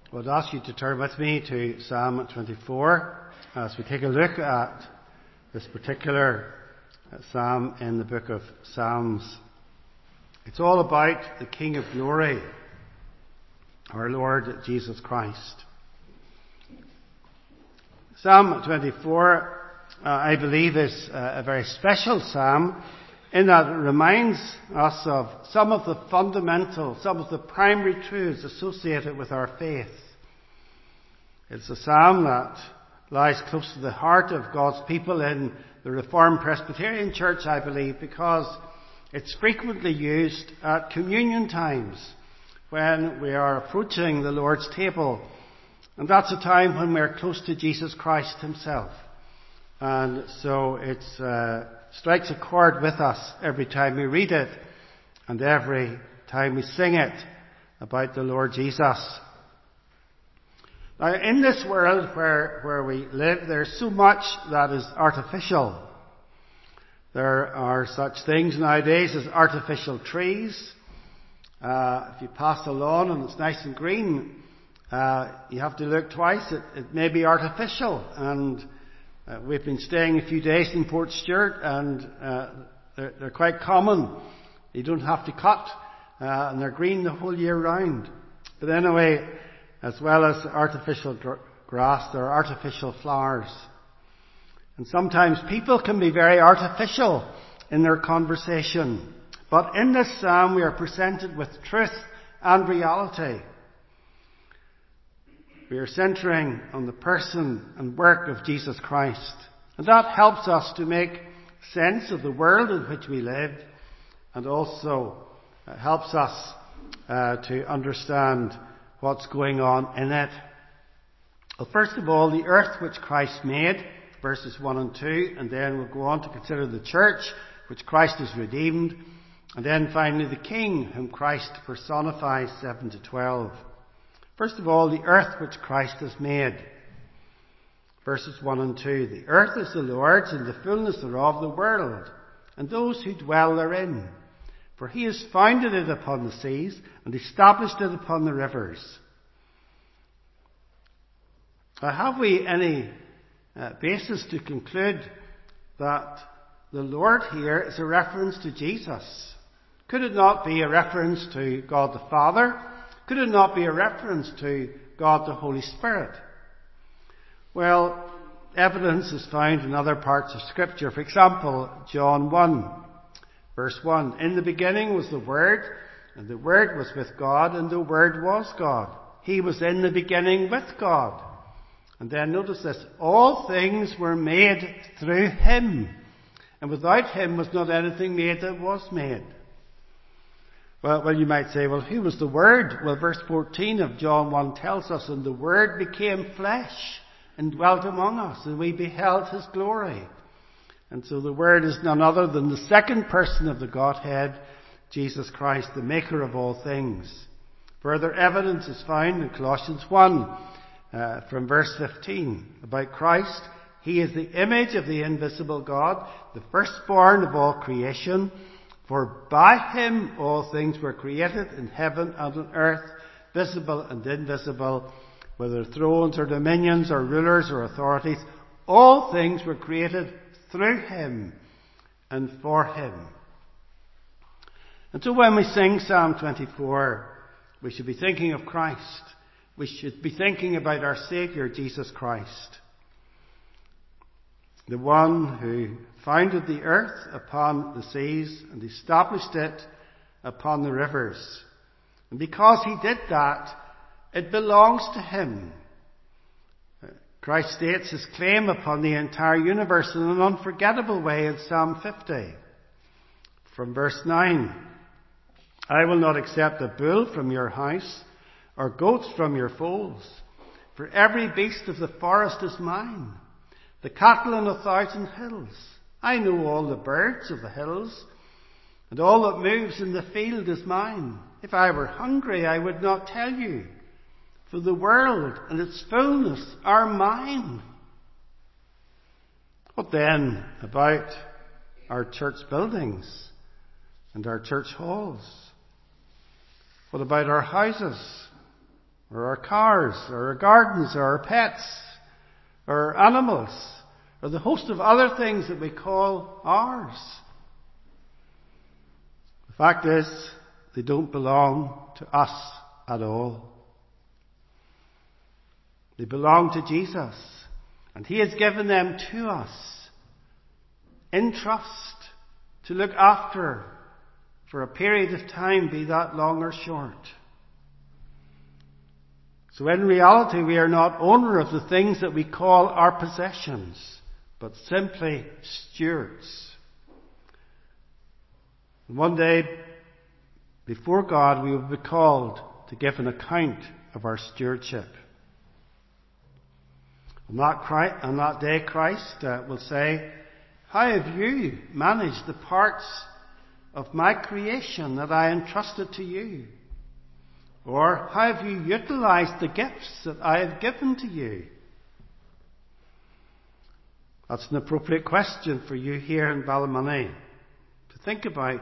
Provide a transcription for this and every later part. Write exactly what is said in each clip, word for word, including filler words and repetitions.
I would ask you to turn with me to Psalm twenty-four as we take a look at this particular psalm in the book of Psalms. It's all about the King of Glory, our Lord Jesus Christ. Psalm twenty-four, uh, I believe, is a very special psalm in that it reminds us of some of the fundamental, some of the primary truths associated with our faith. It's a psalm that lies close to the heart of God's people in the Reformed Presbyterian Church, I believe, because it's frequently used at communion times when we are approaching the Lord's table. And that's a time when we're close to Jesus Christ himself. And so it uh, strikes a chord with us every time we read it and every time we sing it about the Lord Jesus. Now, in this world where, where we live, there's so much that is artificial. There are such things nowadays as artificial trees. Uh, if you pass a lawn and it's nice and green, uh, you have to look twice. It, it may be artificial. And uh, we've been staying a few days in Port Stewart, and uh, they're, they're quite common. You don't have to cut, uh, and they're green the whole year round. But anyway, as well as artificial dr- grass, there are artificial flowers. And sometimes people can be very artificial in their conversation. But in this psalm we are presented with truth and reality. We are centering on the person and work of Jesus Christ. And that helps us to make sense of the world in which we live, and also uh, helps us uh, to understand what's going on in it. Well, first of all, the earth which Christ made, verses one and two, and then we'll go on to consider the church which Christ has redeemed, and then finally the King whom Christ personifies, seven to twelve. First of all, the earth which Christ has made, verses one and two. The earth is the Lord's, and the fullness thereof the world, and those who dwell therein. For he has founded it upon the seas, and established it upon the rivers. Now, have we any uh, basis to conclude that the Lord here is a reference to Jesus? Could it not be a reference to God the Father? Could it not be a reference to God the Holy Spirit? Well, evidence is found in other parts of Scripture. For example, John one. Verse one, in the beginning was the Word, and the Word was with God, and the Word was God. He was in the beginning with God. And then notice this, all things were made through Him, and without Him was not anything made that was made. Well, well, you might say, well, who was the Word? Well, verse fourteen of John one tells us, and the Word became flesh and dwelt among us, and we beheld His glory. And so the Word is none other than the second person of the Godhead, Jesus Christ, the maker of all things. Further evidence is found in Colossians one, uh, from verse fifteen, about Christ. He is the image of the invisible God, the firstborn of all creation. For by Him all things were created in heaven and on earth, visible and invisible, whether thrones or dominions or rulers or authorities. All things were created through Him and for Him. And so when we sing Psalm twenty-four, we should be thinking of Christ. We should be thinking about our Saviour, Jesus Christ, the one who founded the earth upon the seas and established it upon the rivers. And because He did that, it belongs to Him. Christ states His claim upon the entire universe in an unforgettable way in Psalm fifty. From verse nine, I will not accept a bull from your house, or goats from your folds, for every beast of the forest is mine, the cattle on a thousand hills. I know all the birds of the hills, and all that moves in the field is mine. If I were hungry, I would not tell you, for the world and its fullness are mine. What then about our church buildings and our church halls? What about our houses? or our cars, or our gardens, or our pets, or our animals, or the host of other things that we call ours. The fact is, they don't belong to us at all. They belong to Jesus, and He has given them to us in trust to look after for a period of time, be that long or short. So in reality, we are not owner of the things that we call our possessions, but simply stewards. And one day, before God, we will be called to give an account of our stewardship. On that, Christ, on that day, Christ uh, will say, "How have you managed the parts of my creation that I entrusted to you? Or how have you utilized the gifts that I have given to you?" That's an appropriate question for you here in Ballymoney to think about.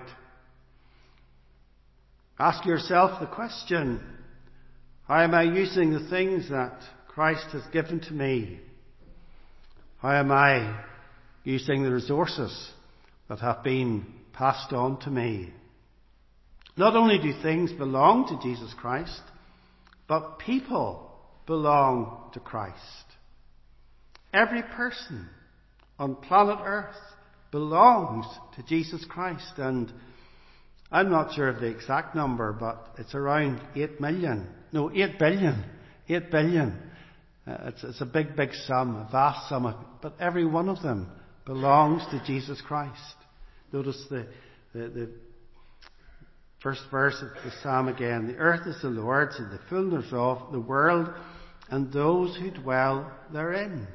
Ask yourself the question, how am I using the things that Christ has given to me? How am I using the resources that have been passed on to me? Not only do things belong to Jesus Christ, but people belong to Christ. Every person on planet Earth belongs to Jesus Christ, and I'm not sure of the exact number, but it's around eight million. No, eight billion. Eight billion. Uh, it's, it's a big, big sum, a vast sum, of, but every one of them belongs to Jesus Christ. Notice the, the, the first verse of the psalm again. The earth is the Lord's and the fullness of the world and those who dwell therein.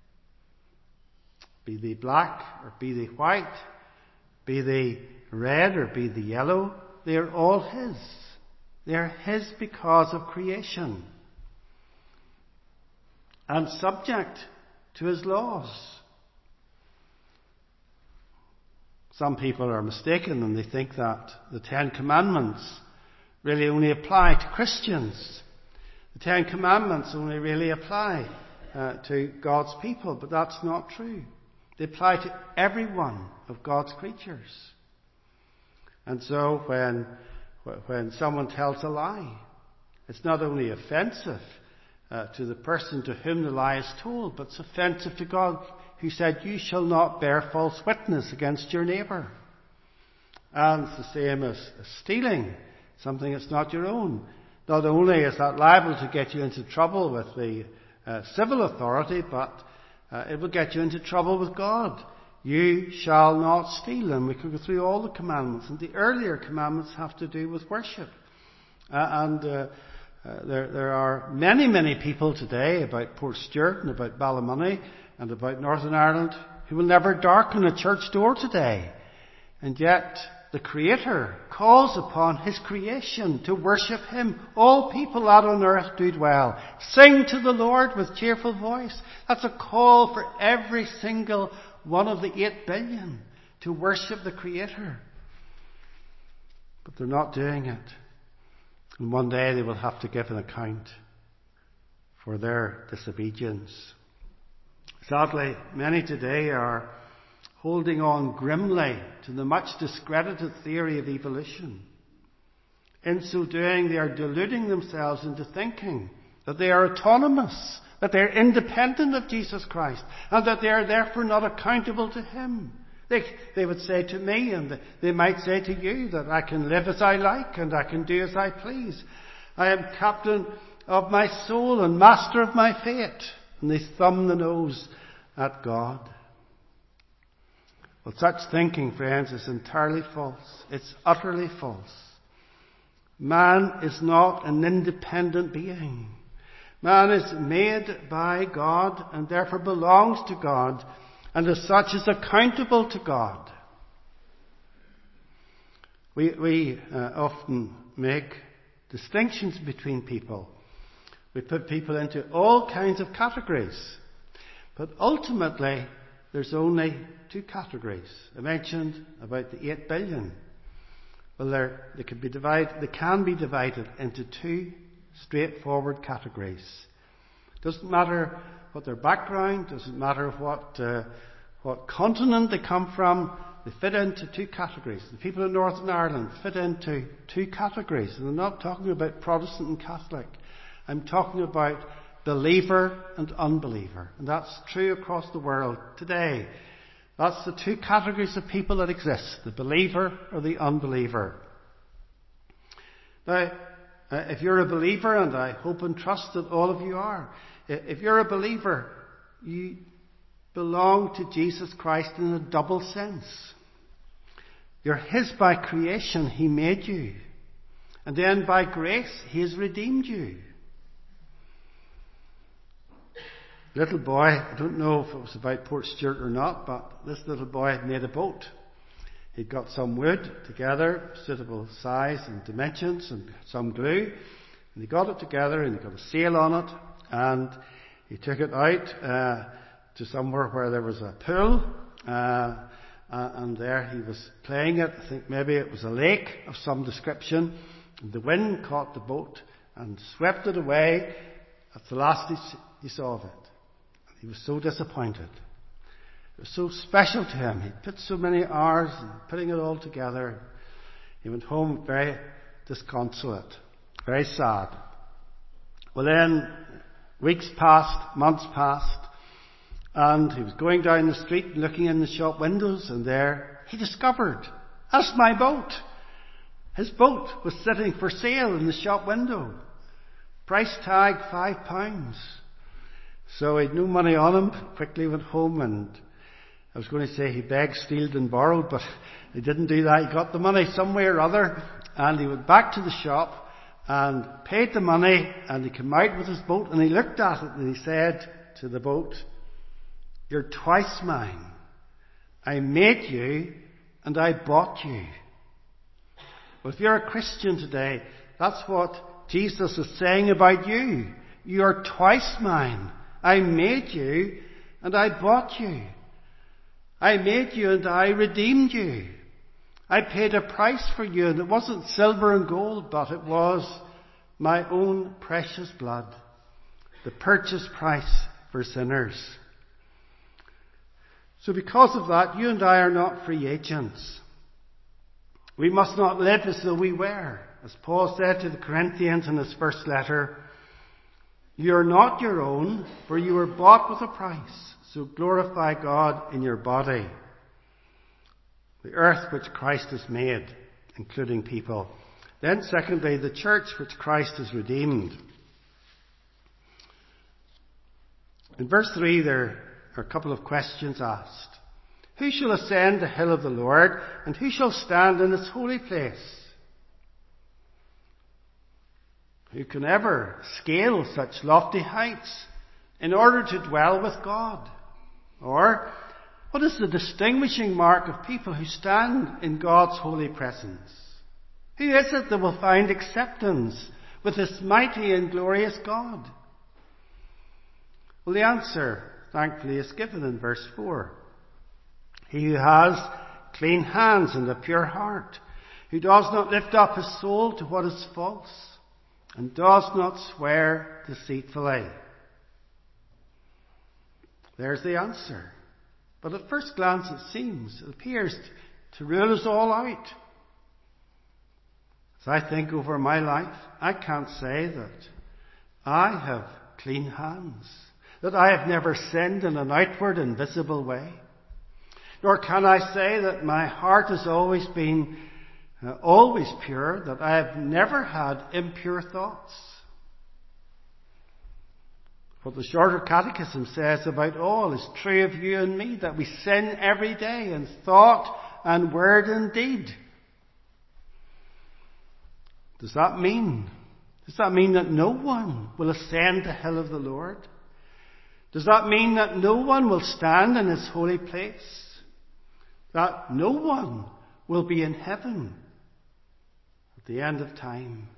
Be they black or be they white, be they red or be they yellow, they are all His. They are His because of creation and subject to His laws. Some people are mistaken and they think that the Ten Commandments really only apply to Christians. The Ten Commandments only really apply uh, to God's people, but that's not true. They apply to every one of God's creatures. And so when, when someone tells a lie, it's not only offensive uh, to the person to whom the lie is told, but it's offensive to God, who said, "You shall not bear false witness against your neighbour." And it's the same as stealing something that's not your own. Not only is that liable to get you into trouble with the uh, civil authority, but uh, it will get you into trouble with God. You shall not steal. And we could go through all the commandments. And the earlier commandments have to do with worship. Uh, and uh, uh, there, there are many, many people today about Portstewart and about Ballymoney and about Northern Ireland who will never darken a church door today. And yet the Creator calls upon His creation to worship Him. All people that on earth do dwell. Sing to the Lord with cheerful voice. That's a call for every single one of the eight billion to worship the Creator. But they're not doing it. And one day they will have to give an account for their disobedience. Sadly, many today are holding on grimly to the much discredited theory of evolution. In so doing, they are deluding themselves into thinking that they are autonomous, that they are independent of Jesus Christ, and that they are therefore not accountable to Him. They, they would say to me, and they might say to you, that I can live as I like and I can do as I please. I am captain of my soul and master of my fate. And they thumb the nose at God. Well, such thinking, friends, is entirely false. It's utterly false. Man is not an independent being. Man is made by God and therefore belongs to God, and as such is accountable to God. We, we uh, often make distinctions between people. We put people into all kinds of categories. But ultimately, there's only two categories. I mentioned about the eight billion. Well, they can be divided, they can be divided into two straightforward categories. Doesn't matter what their background, doesn't matter what uh, what continent they come from, they fit into two categories. The people in Northern Ireland fit into two categories. And I'm not talking about Protestant and Catholic. I'm talking about believer and unbeliever. And that's true across the world today. That's the two categories of people that exist, the believer or the unbeliever. Now, Uh, if you're a believer, and I hope and trust that all of you are, if you're a believer, you belong to Jesus Christ in a double sense. You're His by creation. He made you. And then by grace, He has redeemed you. Little boy, I don't know if it was about Portstewart or not, but this little boy had made a boat. He'd got some wood together, suitable size and dimensions, and some glue. And he got it together, and he got a sail on it, and he took it out uh, to somewhere where there was a pool, uh, uh, and there he was playing it. I think maybe it was a lake of some description. And the wind caught the boat and swept it away. That's the last he, he saw of it. He was so disappointed. It was so special to him. He'd put so many hours in putting it all together. He went home very disconsolate, very sad. Well then, weeks passed, months passed, and he was going down the street looking in the shop windows, and there he discovered, that's my boat. His boat was sitting for sale in the shop window. Price tag five pounds. So he'd no money on him, quickly went home, and I was going to say he begged, stealed and borrowed, but he didn't do that. He got the money some way or other, and he went back to the shop and paid the money, and he came out with his boat, and he looked at it and he said to the boat, "You're twice mine. I made you and I bought you." Well, if you're a Christian today, that's what Jesus is saying about you. You're twice mine. I made you and I bought you. I made you and I redeemed you. I paid a price for you, and it wasn't silver and gold, but it was my own precious blood, the purchase price for sinners. So because of that, you and I are not free agents. We must not live as though we were. As Paul said to the Corinthians in his first letter, "You are not your own, for you were bought with a price. So glorify God in your body." The earth which Christ has made, including people. Then secondly, the church which Christ has redeemed. In verse three there are a couple of questions asked. Who shall ascend the hill of the Lord, and who shall stand in his holy place? Who can ever scale such lofty heights in order to dwell with God? Or, what is the distinguishing mark of people who stand in God's holy presence? Who is it that will find acceptance with this mighty and glorious God? Well, the answer, thankfully, is given in verse four. He who has clean hands and a pure heart, who does not lift up his soul to what is false, and does not swear deceitfully. There's the answer. But at first glance it seems, it appears to rule us all out. As I think over my life, I can't say that I have clean hands, that I have never sinned in an outward and visible way. Nor can I say that my heart has always been uh, always pure, that I have never had impure thoughts. What the Shorter Catechism says about all is true of you and me, that we sin every day in thought and word and deed. Does that mean, does that mean that no one will ascend the hill of the Lord? Does that mean that no one will stand in his holy place? That no one will be in heaven at the end of time?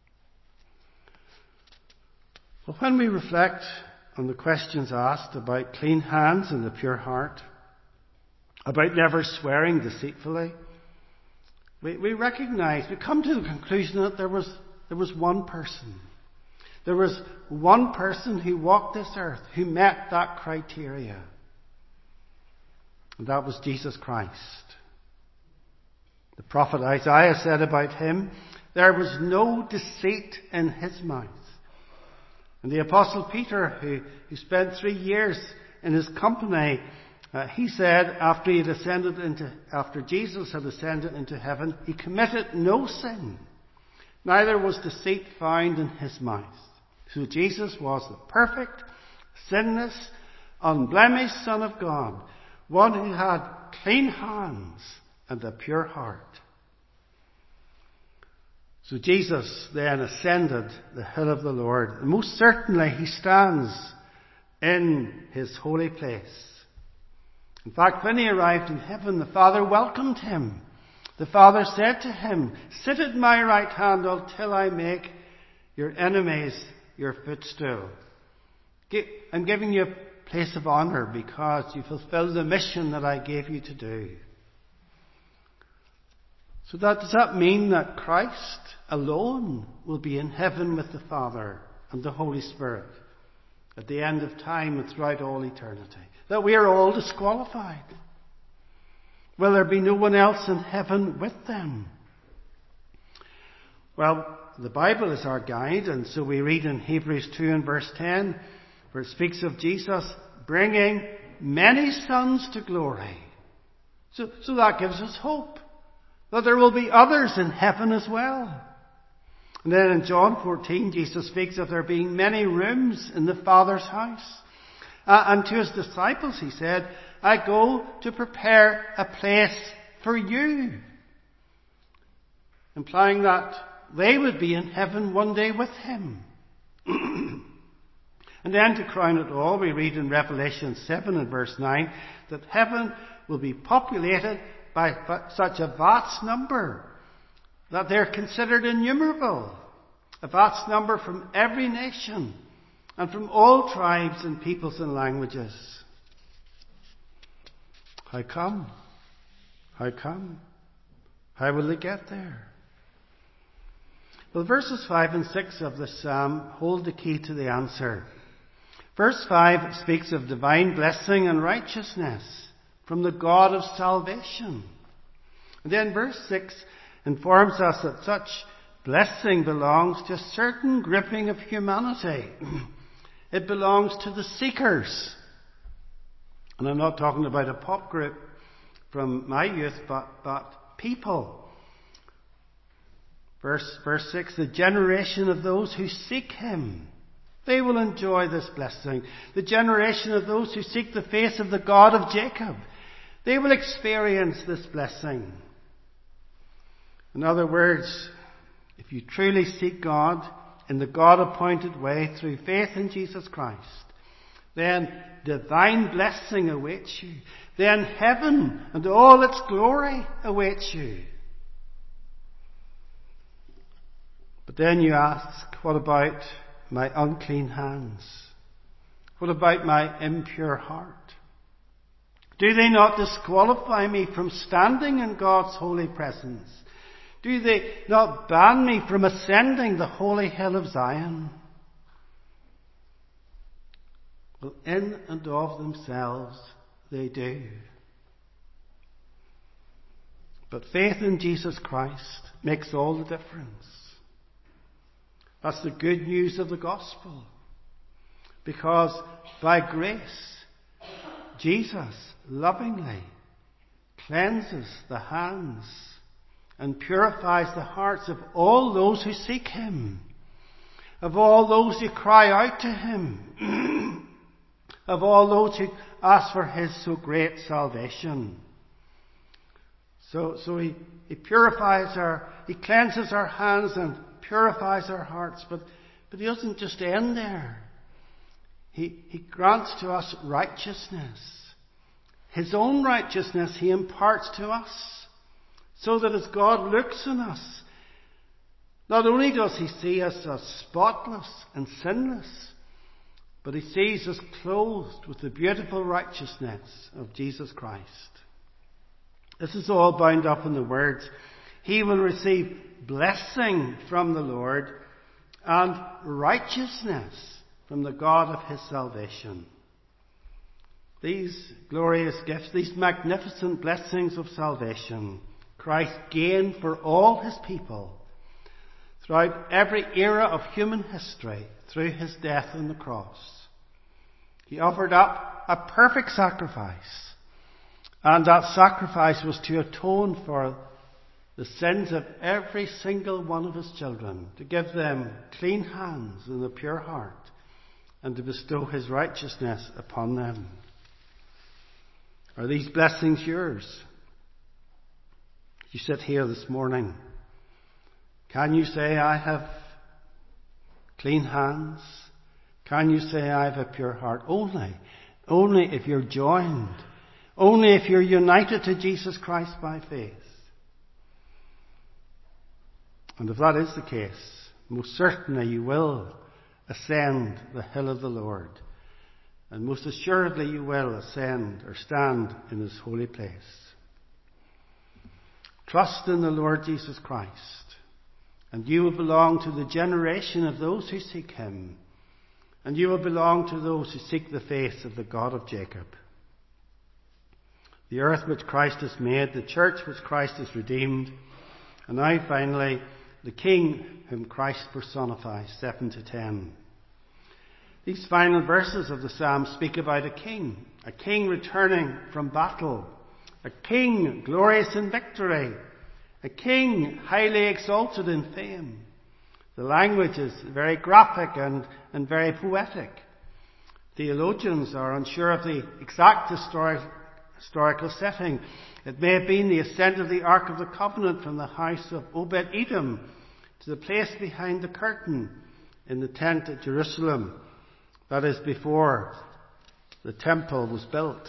Well, when we reflect on the questions asked about clean hands and a pure heart, about never swearing deceitfully, we, we recognize, we come to the conclusion that there was, there was one person. There was one person who walked this earth who met that criteria. And that was Jesus Christ. The prophet Isaiah said about him, there was no deceit in his mouth. And the apostle Peter, who, who spent three years in his company, uh, he said after he had ascended into, after Jesus had ascended into heaven, he committed no sin. Neither was deceit found in his mouth. So Jesus was the perfect, sinless, unblemished Son of God, one who had clean hands and a pure heart. So Jesus then ascended the hill of the Lord. And most certainly he stands in his holy place. In fact, when he arrived in heaven, the Father welcomed him. The Father said to him, sit at my right hand until I make your enemies your footstool. I'm giving you a place of honor because you fulfilled the mission that I gave you to do. So that, does that mean that Christ alone will be in heaven with the Father and the Holy Spirit at the end of time and throughout all eternity? That we are all disqualified? Will there be no one else in heaven with them? Well, the Bible is our guide, and so we read in Hebrews two and verse ten, where it speaks of Jesus bringing many sons to glory. So, so that gives us hope that there will be others in heaven as well. And then in John fourteen, Jesus speaks of there being many rooms in the Father's house. Uh, and to his disciples he said, I go to prepare a place for you. Implying that they would be in heaven one day with him. And then to crown it all, we read in Revelation seven and verse nine that heaven will be populated by such a vast number that they're considered innumerable. A vast number from every nation and from all tribes and peoples and languages. How come? How come? How will they get there? Well, verses five and six of the psalm hold the key to the answer. Verse five speaks of divine blessing and righteousness from the God of salvation. And then verse six informs us that such blessing belongs to a certain grouping of humanity. It belongs to the seekers. And I'm not talking about a pop group from my youth, but, but people. Verse, verse six, the generation of those who seek him. They will enjoy this blessing. The generation of those who seek the face of the God of Jacob. They will experience this blessing. In other words, if you truly seek God in the God-appointed way through faith in Jesus Christ, then divine blessing awaits you. Then heaven and all its glory awaits you. But then you ask, what about my unclean hands? What about my impure heart? Do they not disqualify me from standing in God's holy presence? Do they not ban me from ascending the holy hill of Zion? Well, in and of themselves they do. But faith in Jesus Christ makes all the difference. That's the good news of the gospel. Because by grace, Jesus lovingly cleanses the hands and purifies the hearts of all those who seek him, of all those who cry out to him, of all those who ask for his so great salvation. So, so he, he purifies our, he cleanses our hands and purifies our hearts, but, but he doesn't just end there. He, he grants to us righteousness. His own righteousness he imparts to us, so that as God looks on us, not only does he see us as spotless and sinless, but he sees us clothed with the beautiful righteousness of Jesus Christ. This is all bound up in the words, he will receive blessing from the Lord and righteousness from the God of his salvation. These glorious gifts, these magnificent blessings of salvation, Christ gained for all his people throughout every era of human history through his death on the cross. He offered up a perfect sacrifice, and that sacrifice was to atone for the sins of every single one of his children, to give them clean hands and a pure heart, and to bestow his righteousness upon them. Are these blessings yours? You sit here this morning. Can you say, I have clean hands? Can you say, I have a pure heart? Only, only if you're joined. Only if you're united to Jesus Christ by faith. And if that is the case, most certainly you will ascend the hill of the Lord. And most assuredly you will ascend or stand in his holy place. Trust in the Lord Jesus Christ, and you will belong to the generation of those who seek him, and you will belong to those who seek the face of the God of Jacob. The earth which Christ has made, the church which Christ has redeemed, and now finally, the King whom Christ personifies, seven to ten. These final verses of the psalm speak about a king, a king returning from battle, a king glorious in victory, a king highly exalted in fame. The language is very graphic and, and very poetic. Theologians are unsure of the exact historic, historical setting. It may have been the ascent of the Ark of the Covenant from the house of Obed-Edom to the place behind the curtain in the tent at Jerusalem. That is before the temple was built.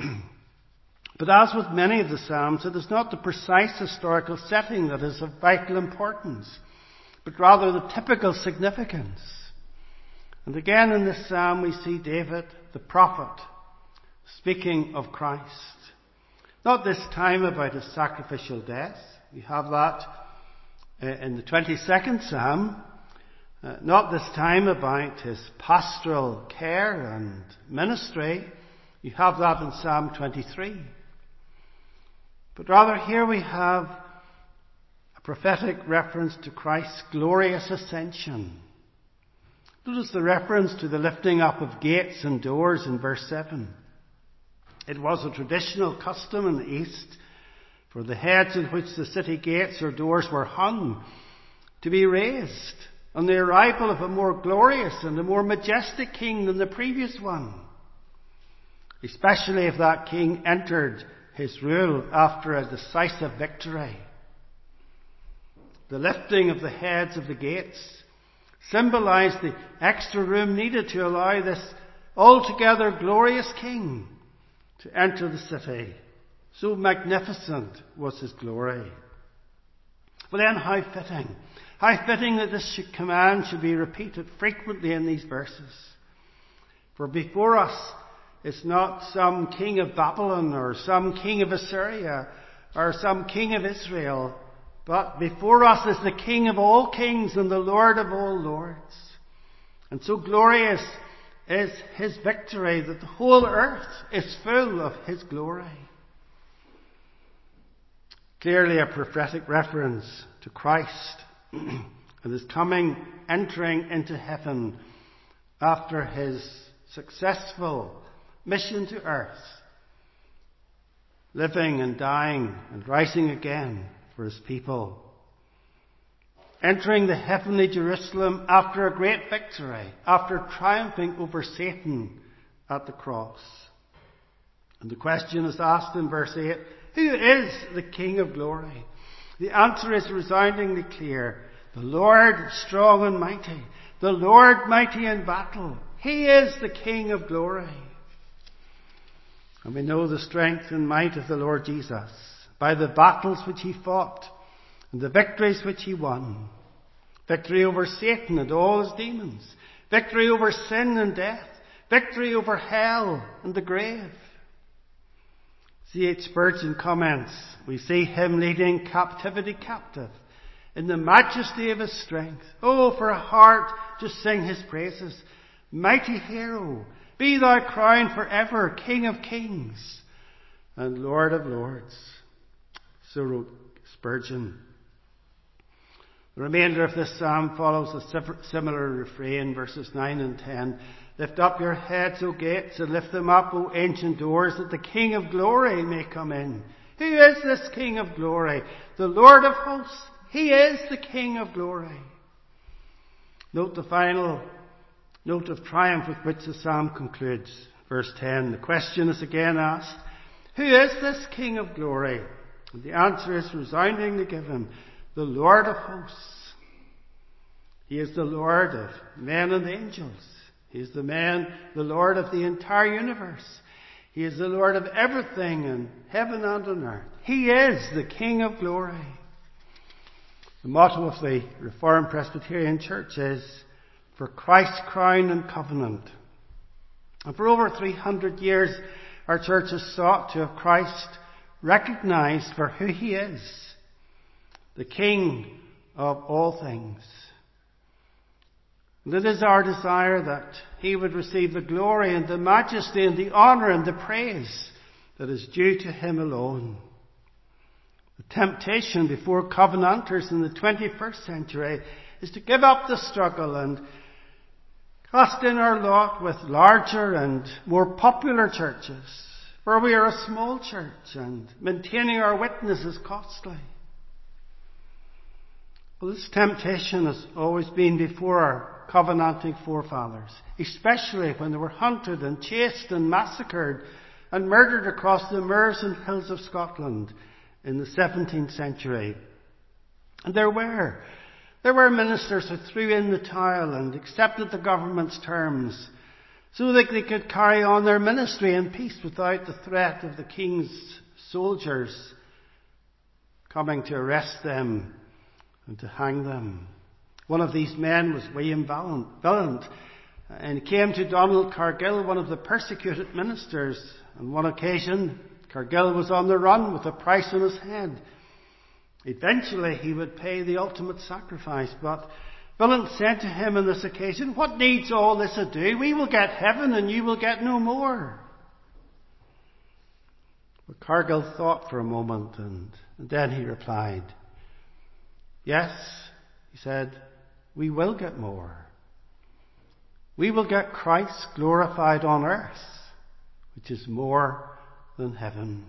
But as with many of the Psalms, it is not the precise historical setting that is of vital importance, but rather the typical significance. And again in this Psalm we see David, the prophet, speaking of Christ. Not this time about his sacrificial death. We have that in the twenty-second Psalm. Uh, not this time about his pastoral care and ministry. You have that in Psalm twenty-three. But rather here we have a prophetic reference to Christ's glorious ascension. Notice the reference to the lifting up of gates and doors in verse seven. It was a traditional custom in the East for the heads in which the city gates or doors were hung to be raised on the arrival of a more glorious and a more majestic king than the previous one, especially if that king entered his rule after a decisive victory. The lifting of the heads of the gates symbolized the extra room needed to allow this altogether glorious king to enter the city. So magnificent was his glory. Well then, how fitting. How fitting that this command should be repeated frequently in these verses. For before us is not some king of Babylon or some king of Assyria or some king of Israel, but before us is the King of all kings and the Lord of all lords. And so glorious is his victory that the whole earth is full of his glory. Clearly a prophetic reference to Christ and his coming, entering into heaven after his successful mission to earth, living and dying and rising again for his people. Entering the heavenly Jerusalem after a great victory, after triumphing over Satan at the cross. And the question is asked in verse eight, who is the King of glory? The answer is resoundingly clear. The Lord strong and mighty. The Lord mighty in battle. He is the King of glory. And we know the strength and might of the Lord Jesus by the battles which he fought and the victories which he won. Victory over Satan and all his demons. Victory over sin and death. Victory over hell and the grave. C H Spurgeon comments, we see him leading captivity captive, in the majesty of his strength. Oh, for a heart to sing his praises. Mighty hero, be thou crowned forever, King of kings and Lord of lords. So wrote Spurgeon. The remainder of this psalm follows a similar refrain, verses nine and ten. Lift up your heads, O gates, and lift them up, O ancient doors, that the King of glory may come in. Who is this King of glory? The Lord of hosts. He is the King of glory. Note the final note of triumph with which the psalm concludes. Verse ten. The question is again asked, who is this King of glory? And the answer is resoundingly given. The Lord of hosts. He is the Lord of men and angels. He is the man, the Lord of the entire universe. He is the Lord of everything in heaven and on earth. He is the King of glory. The motto of the Reformed Presbyterian Church is, for Christ's crown and covenant. And for over three hundred years, our church has sought to have Christ recognized for who he is, the King of all things. And it is our desire that he would receive the glory and the majesty and the honour and the praise that is due to him alone. The temptation before Covenanters in the twenty-first century is to give up the struggle and cast in our lot with larger and more popular churches, where we are a small church and maintaining our witness is costly. Well, this temptation has always been before our covenanting forefathers, especially when they were hunted and chased and massacred and murdered across the moors and hills of Scotland in the seventeenth century. And there were, there were ministers who threw in the towel and accepted the government's terms so that they could carry on their ministry in peace without the threat of the king's soldiers coming to arrest them and to hang them. One of these men was William Vallant, and he came to Donald Cargill, one of the persecuted ministers. On one occasion, Cargill was on the run with a price on his head. Eventually, he would pay the ultimate sacrifice, but Vallant said to him on this occasion, what needs all this ado? We will get heaven and you will get no more. But Cargill thought for a moment, and, and then he replied, yes, he said, we will get more. We will get Christ glorified on earth, which is more than heaven.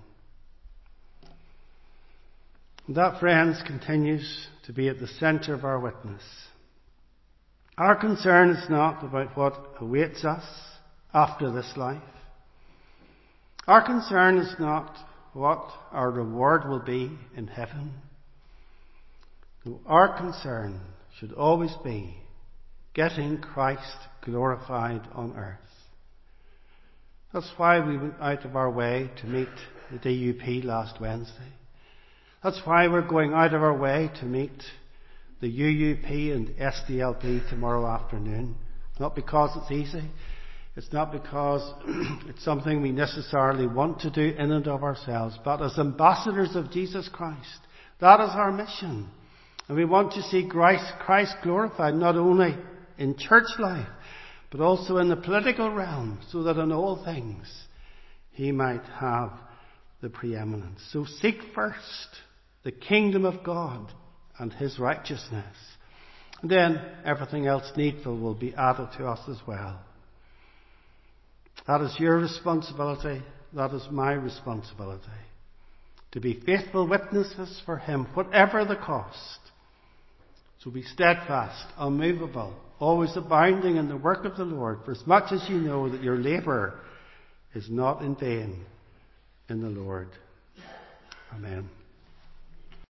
And that, friends, continues to be at the centre of our witness. Our concern is not about what awaits us after this life. Our concern is not what our reward will be in heaven. No, our concern should always be getting Christ glorified on earth. That's why we went out of our way to meet the D U P last Wednesday. That's why we're going out of our way to meet the U U P and S D L P tomorrow afternoon. Not because it's easy. It's not because it's something we necessarily want to do in and of ourselves, but as ambassadors of Jesus Christ. That is our mission. And we want to see Christ, Christ glorified not only in church life, but also in the political realm, so that in all things he might have the preeminence. So seek first the kingdom of God and his righteousness. And then everything else needful will be added to us as well. That is your responsibility. That is my responsibility. To be faithful witnesses for him, whatever the cost. So be steadfast, unmovable, always abounding in the work of the Lord, for as much as you know that your labour is not in vain in the Lord. Amen.